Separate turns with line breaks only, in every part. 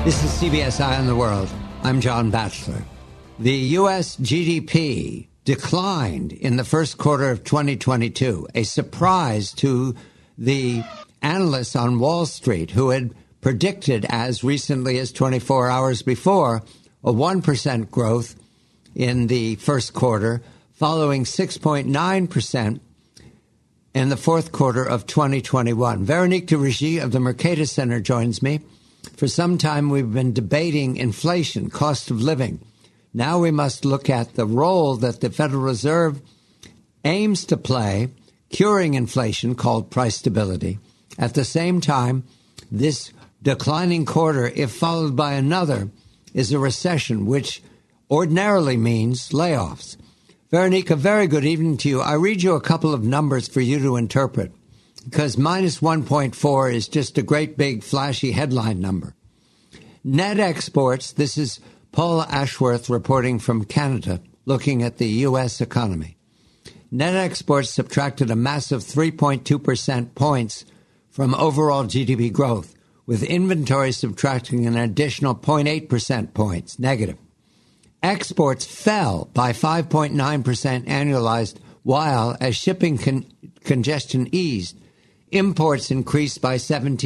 This is CBS Eye on the World. I'm John Batchelor. The U.S. GDP declined in the first quarter of 2022, a surprise to the analysts on Wall Street who had predicted as recently as 24 hours before a 1% growth in the first quarter, following 6.9% in the fourth quarter of 2021. Veronique de Rugy of the Mercatus Center joins me. For some time, we've been debating inflation, cost of living. Now we must look at the role that the Federal Reserve aims to play, curing inflation, called price stability. At the same time, this declining quarter, if followed by another, is a recession, which ordinarily means layoffs. Veronique, a very good evening to you. I read you a couple of numbers for you to interpret, because minus 1.4 is just a great big flashy headline number. Net exports, this is Paula Ashworth reporting from Canada, looking at the U.S. economy. Net exports subtracted a massive 3.2% points from overall GDP growth, with inventory subtracting an additional 0.8% points negative. Exports fell by 5.9% annualized, while as shipping congestion eased, imports increased by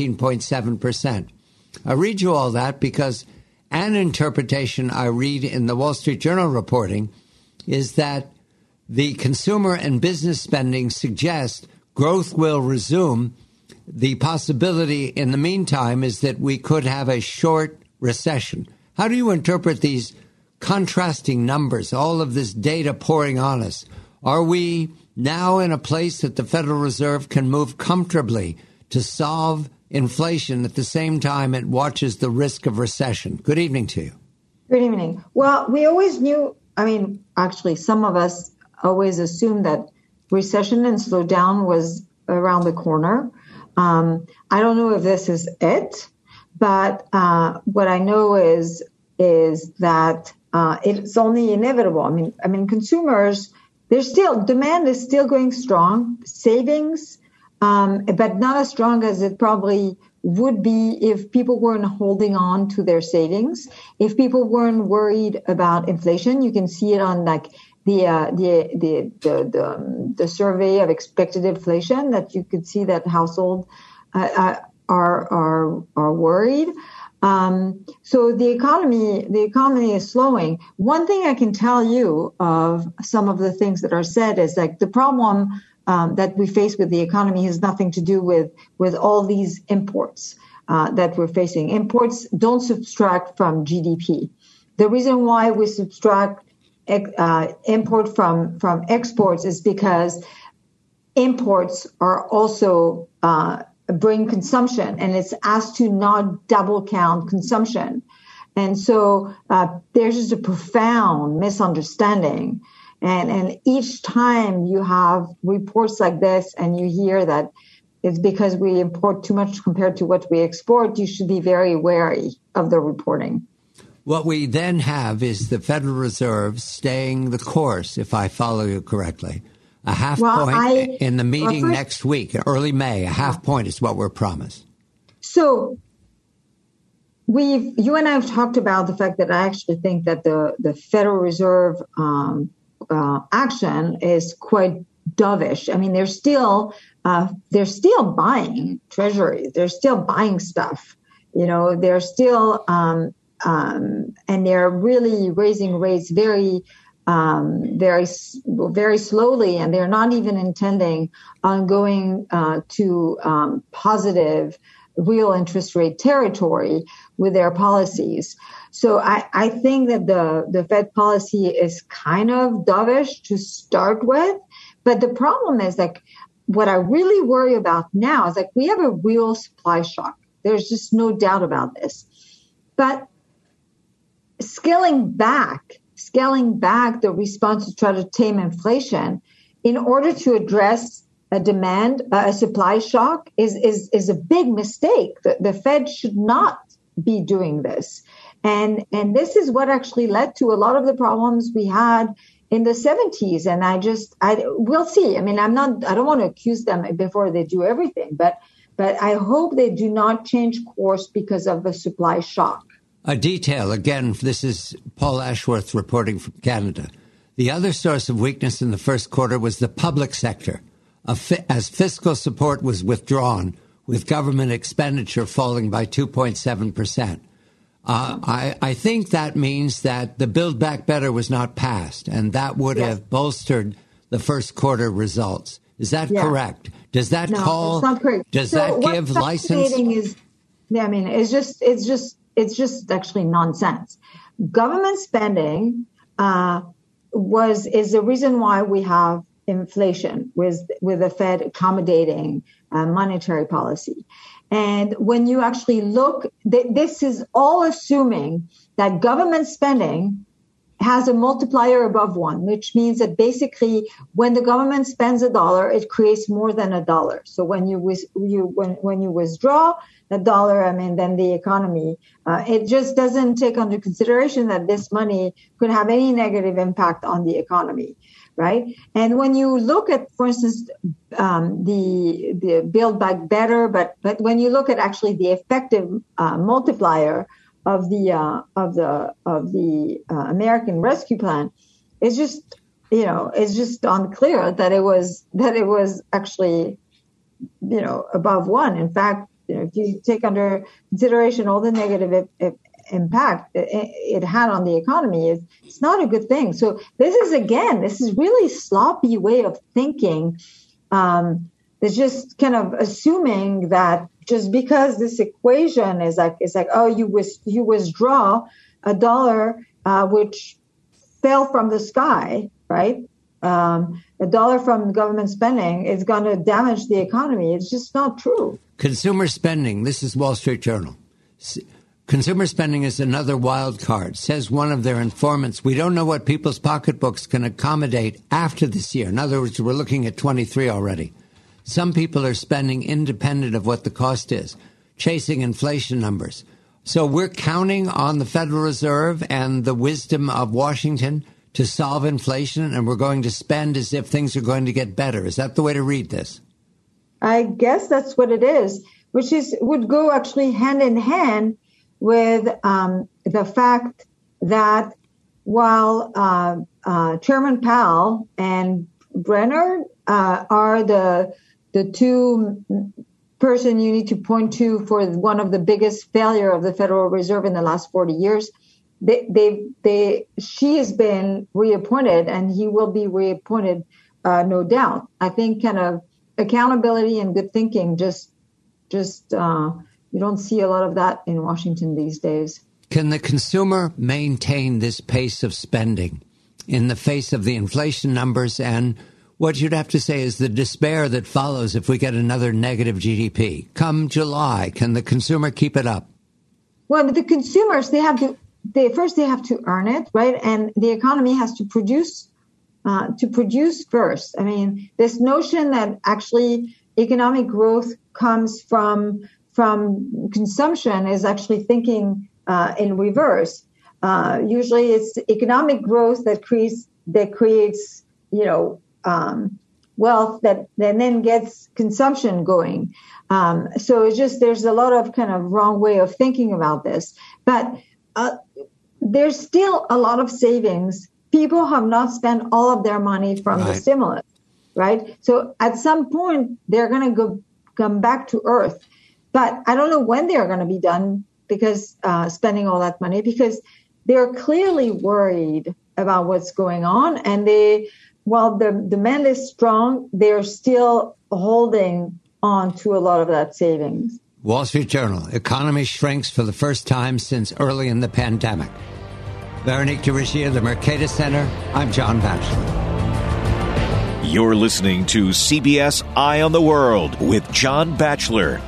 17.7%. I read you all that because an interpretation I read in the Wall Street Journal reporting is that the consumer and business spending suggests growth will resume. The possibility in the meantime is that we could have a short recession. How do you interpret these contrasting numbers, all of this data pouring on us? Are we now in a place that the Federal Reserve can move comfortably to solve inflation at the same time it watches the risk of recession? Good evening to you.
Good evening. Well, we always knew, actually, some of us always assumed that recession and slowdown was around the corner. I don't know if this is it, but what I know is that it's only inevitable. I mean, consumers, demand is still going strong, savings, but not as strong as it probably would be if people weren't holding on to their savings. If people weren't worried about inflation, you can see it on the survey of expected inflation, that you could see that households are worried. So the economy is slowing. One thing I can tell you of some of the things that are said is like the problem that we face with the economy has nothing to do with all these imports that we're facing. Imports don't subtract from GDP. The reason why we subtract import from exports is because imports are also bring consumption, and it's asked to not double count consumption. And so there's just a profound misunderstanding. And each time you have reports like this and you hear that it's because we import too much compared to what we export, you should be very wary of the reporting.
What we then have is the Federal Reserve staying the course, if I follow you correctly. A half point in the meeting next week, early May, a half point is what we're promised.
So you and I have talked about the fact that I actually think that the Federal Reserve action is quite dovish. I mean, they're still buying treasuries. They're still buying stuff. They're still and they're really raising rates very slowly, and they're not even intending on going to positive real interest rate territory with their policies. So I think that the Fed policy is kind of dovish to start with. But the problem is what I really worry about now is we have a real supply shock. There's just no doubt about this. But scaling back the response to try to tame inflation in order to address a supply shock is a big mistake. The Fed should not be doing this. And this is what actually led to a lot of the problems we had in the 70s. And we'll see. I mean, I don't want to accuse them before they do everything, but I hope they do not change course because of the supply shock.
A detail, again, this is Paul Ashworth reporting from Canada. The other source of weakness in the first quarter was the public sector, as fiscal support was withdrawn, with government expenditure falling by 2.7%. I think that means that the Build Back Better was not passed, and that would have bolstered the first quarter results. Is that correct? Does that
it's not correct.
Does that give license?
It's just actually nonsense. Government spending is the reason why we have inflation with the Fed accommodating monetary policy. And when you actually look, this is all assuming that government spending has a multiplier above 1, which means that basically when the government spends $1, it creates more than $1. So when you withdraw $1, then the economy, it just doesn't take under consideration that this money could have any negative impact on the economy, right? And when you look at, for instance, the Build Back Better, but when you look at actually the effective multiplier of the American Rescue Plan, it's just unclear that it was actually above 1. In fact, if you take under consideration all the negative impact it had on the economy, it's not a good thing. So this is really sloppy way of thinking. It's just kind of assuming that just because this equation is like you withdraw $1 which fell from the sky, right? $1 from government spending is going to damage the economy. It's just not true.
Consumer spending. This is Wall Street Journal. Consumer spending is another wild card, says one of their informants. We don't know what people's pocketbooks can accommodate after this year. In other words, we're looking at 23 already. Some people are spending independent of what the cost is, chasing inflation numbers. So we're counting on the Federal Reserve and the wisdom of Washington to solve inflation, and we're going to spend as if things are going to get better. Is that the way to read this?
I guess that's what it is, which would go actually hand in hand with the fact that while Chairman Powell and Brenner are the two person you need to point to for one of the biggest failure of the Federal Reserve in the last 40 years, she has been reappointed and he will be reappointed, no doubt. I think kind of accountability and good thinking just you don't see a lot of that in Washington these days.
Can the consumer maintain this pace of spending in the face of the inflation numbers and what you'd have to say is the despair that follows if we get another negative GDP? Come July, can the consumer keep it up?
Well, the consumers, they have to earn it, right? And the economy has to produce first. I mean, this notion that actually economic growth comes from consumption is actually thinking in reverse. Usually it's economic growth that creates wealth that then gets consumption going. So it's just, there's a lot of kind of wrong way of thinking about this, but there's still a lot of savings. People have not spent all of their money from the stimulus, right? So at some point they're going to come back to earth, but I don't know when they're going to be done because spending all that money, because they're clearly worried about what's going on. And while the demand is strong, they're still holding on to a lot of that savings.
Wall Street Journal, economy shrinks for the first time since early in the pandemic. Veronique de Richier, the Mercatus Center. I'm John Batchelor.
You're listening to CBS Eye on the World with John Batchelor.